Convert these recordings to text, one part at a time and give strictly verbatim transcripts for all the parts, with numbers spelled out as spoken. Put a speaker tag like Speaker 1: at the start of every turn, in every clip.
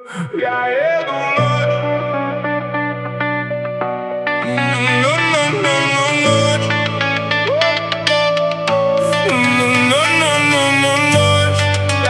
Speaker 1: Я еду в ночь. Ночь. Ночь.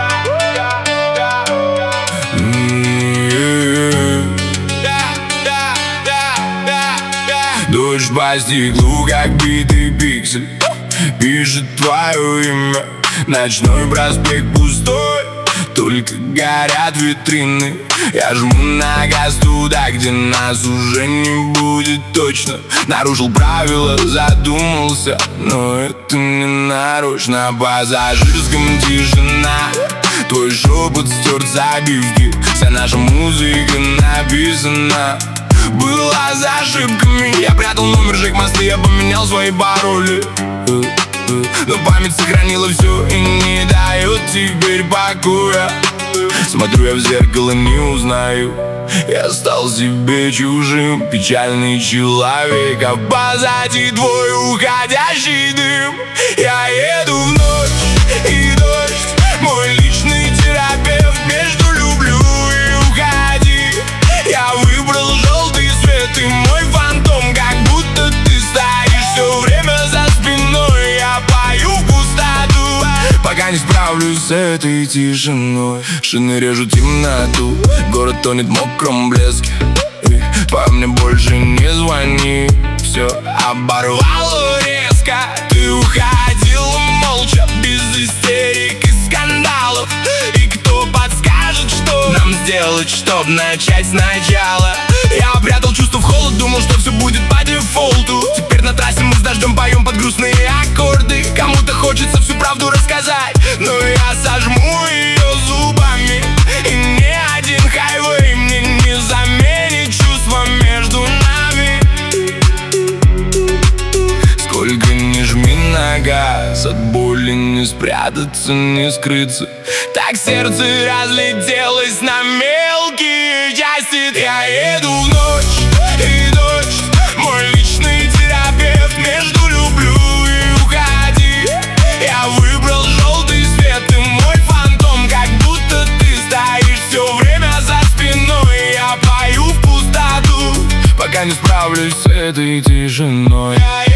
Speaker 1: Дождь по стеклу, как битый пиксель, пишет твое имя. Ночной проспект пустой, только горят витрины. Я жму на газ туда, где нас уже не будет точно. Нарушил правила, задумался, но это не нарочно. Пассажирском тишина, твой шепот стерт с обивки. Вся наша музыка написана была за ошибками. Я прятал номер Жэк-Мосты, я поменял свои пароли, но память сохранила все и не дает теперь покоя. Смотрю я в зеркало, не узнаю. Я стал себе чужим, печальный человек, а позади твой уходящий дым. Я еду в ночь, и дождь мой личный терапевт. Между люблю и уходи. Я выбрал желтый свет, и мой фантом, как будто ты стоишь все время за спиной. Я пою в пустоту, пока не справлюсь с этой тишиной. Шины режут темноту, город тонет в мокром блеске. И по мне больше не звони, все оборвало резко. Ты уходила молча, без истерик и скандалов. И кто подскажет, что нам сделать, чтоб начать сначала? Я прятал чувства в холод, думал, что все будет по дефолту. Теперь на трассе мы с дождем поем под грустные аккорды. Кому-то хочется всю правду рассказать, но я сожму ее зубами. И ни один хайвей мне не заменит чувства между нами. Сколько ни жми на газ, от боли не спрятаться, не скрыться. Так сердце разлетелось на мелкие части. Я еду в ночь, и дождь мой личный терапевт. Между люблю и уходи. Я выбрал желтый свет, и мой фантом, как будто ты стоишь все время за спиной. Я пою в пустоту, пока не справлюсь с этой тишиной.